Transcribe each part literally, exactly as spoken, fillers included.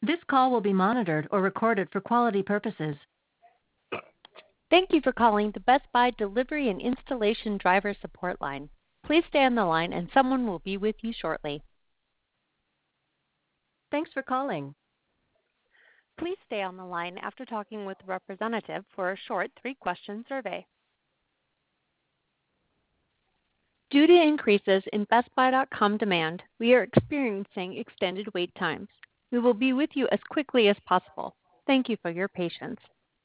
This call will be monitored or recorded for quality purposes. Thank you for calling the Best Buy Delivery and Installation Driver Support Line. Please stay on the line and someone will be with you shortly. Thanks for calling. Please stay on the line after talking with a representative for a short three-question survey. Due to increases in Best Buy dot com demand, we are experiencing extended wait times. We will be with you as quickly as possible. Thank you for your patience.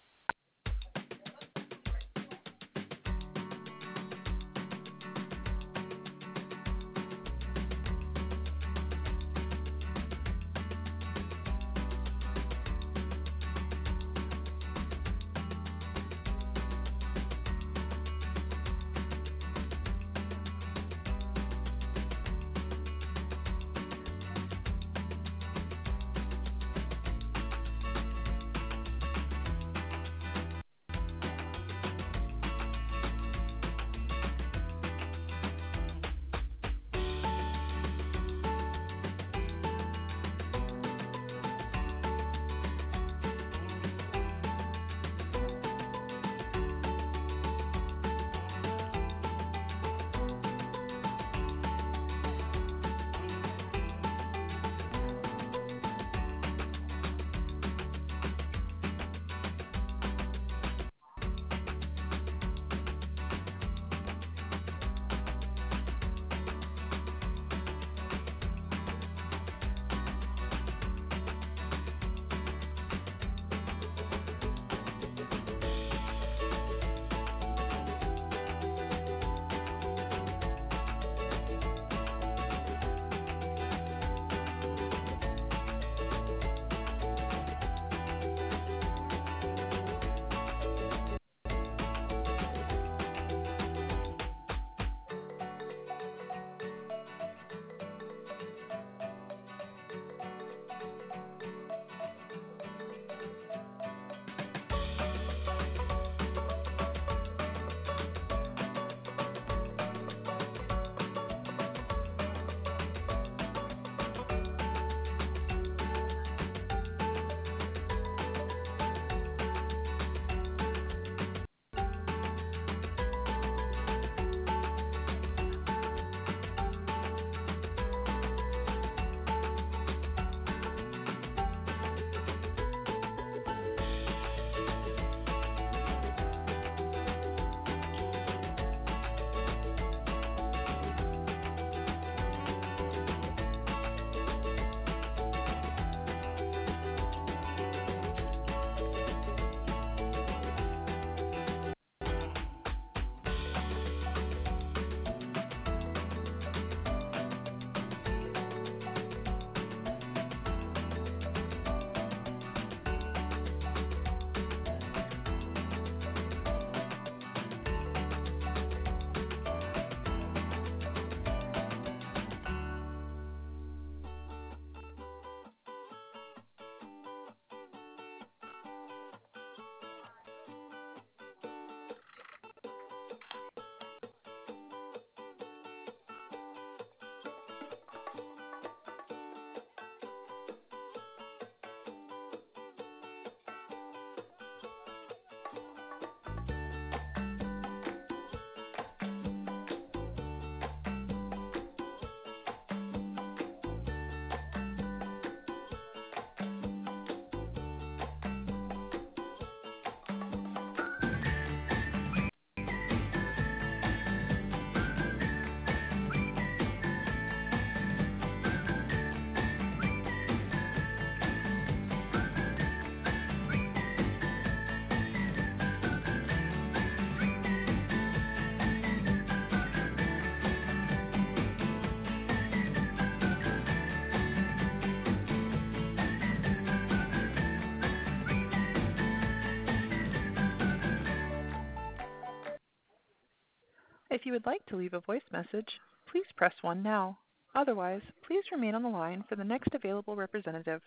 If you would like to leave a voice message, please press one now. Otherwise, please remain on the line for the next available representative.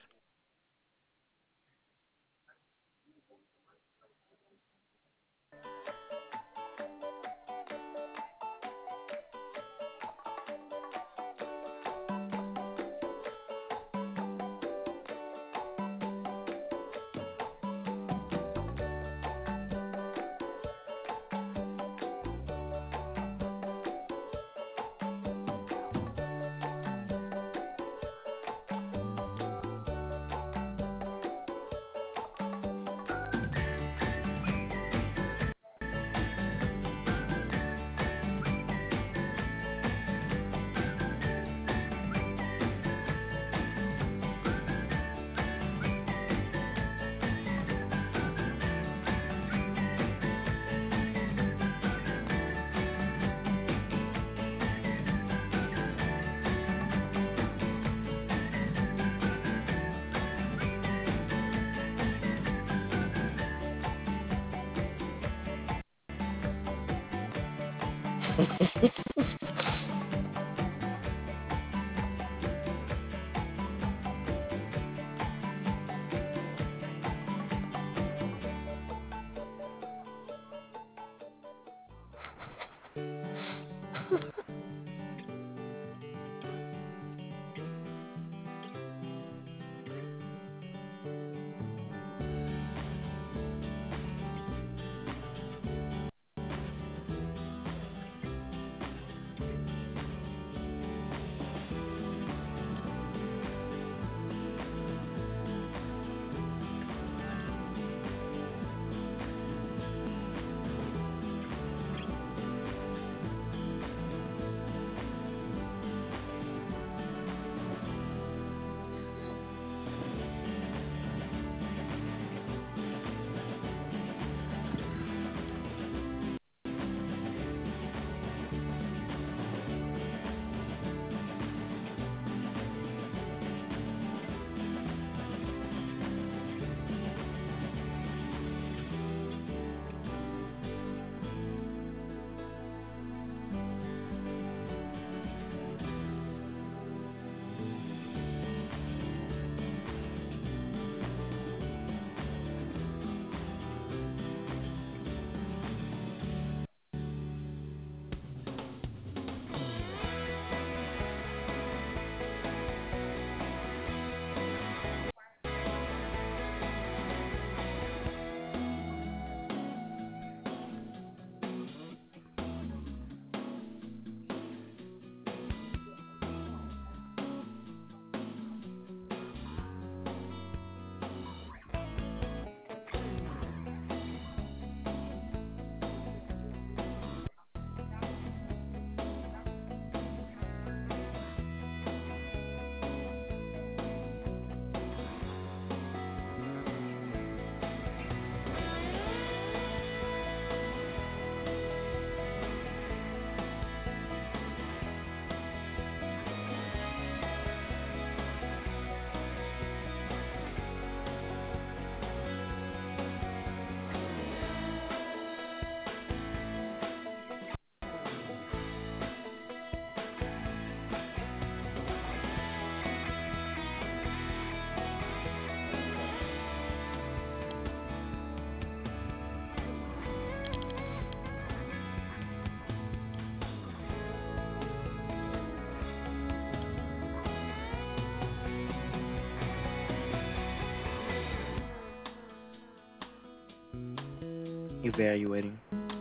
Evaluating.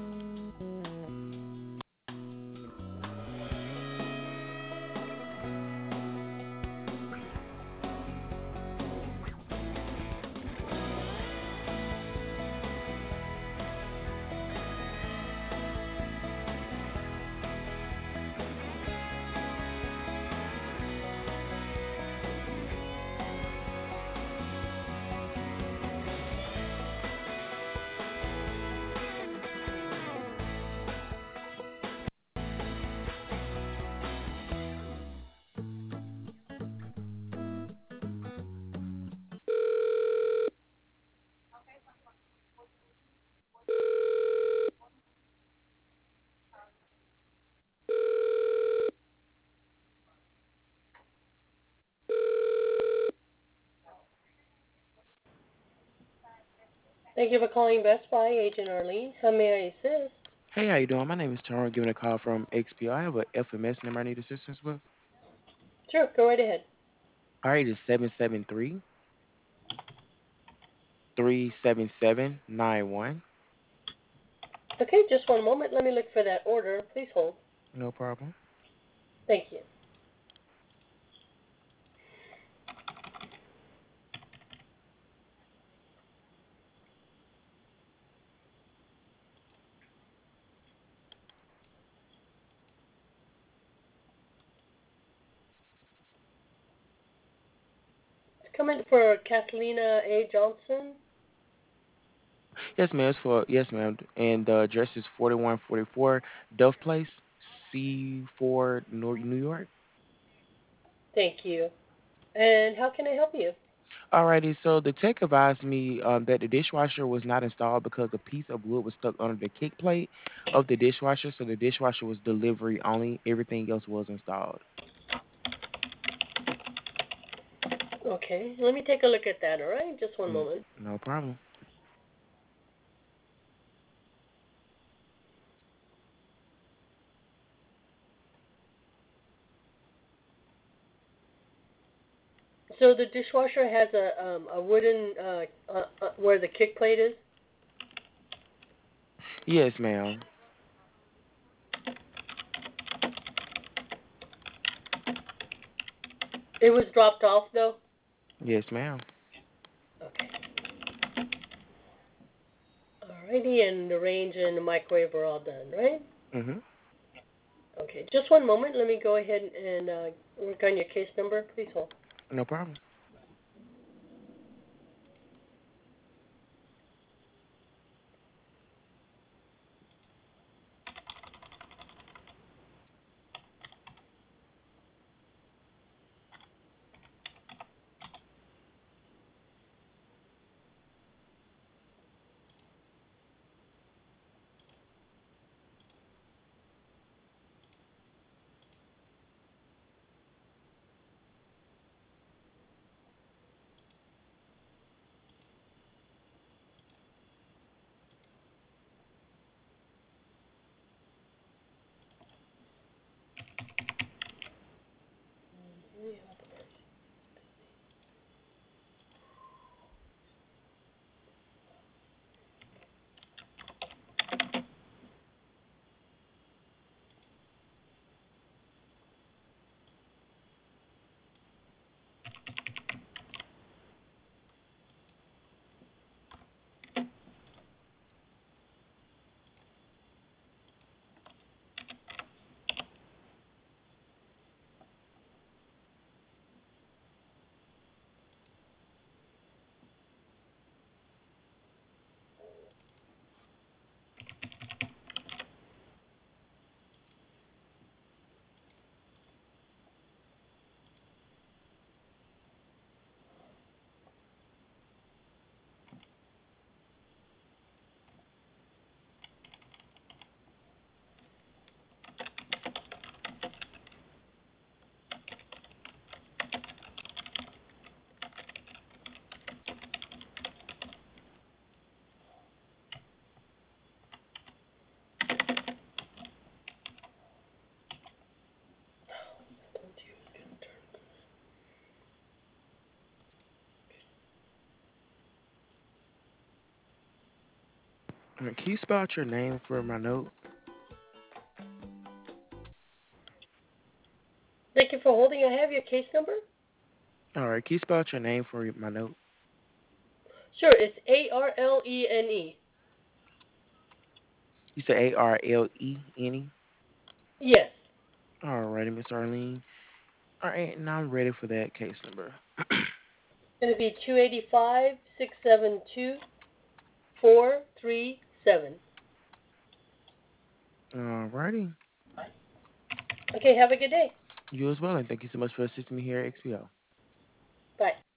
Thank you for calling Best Buy, Agent Arlene. How may I assist? Hey, how you doing? My name is Tyrone, giving a call from X P O. I have a F M S number I need assistance with. Sure, go right ahead. All right, it's seven seven three, three seven seven nine one. Okay, just one moment. Let me look for that order. Please hold. No problem. Thank you. It's coming for Kathleen A. Johnson. Yes, ma'am. It's for yes, ma'am. And the address is forty one forty four Dove Place, C four, New New York. Thank you. And how can I help you? Alrighty, so the tech advised me um, that the dishwasher was not installed because a piece of wood was stuck under the kick plate of the dishwasher. So the dishwasher was delivery only. Everything else was installed. Okay, let me take a look at that, all right? Just one Mm, moment. no problem. So the dishwasher has a um, a wooden uh, uh, uh, where the kick plate is. Yes, ma'am. It was dropped off though. Yes, ma'am. Okay. Alrighty, and the range and the microwave are all done, right? Mhm. Okay, just one moment. Let me go ahead and uh, work on your case number. Please hold. No problem. All right, can you spell out your name for my note? Thank you for holding. I have your case number. All right, can you spell out your name for my note? Sure, it's A R L E N E. You said A R L E N E. Yes. Alrighty, Miss Arlene. All right, now I'm ready for that case number. It's going to be two eight five, six seven two, four three seven. Alrighty. Okay, have a good day. You as well, and thank you so much for assisting me here at X P O. Bye.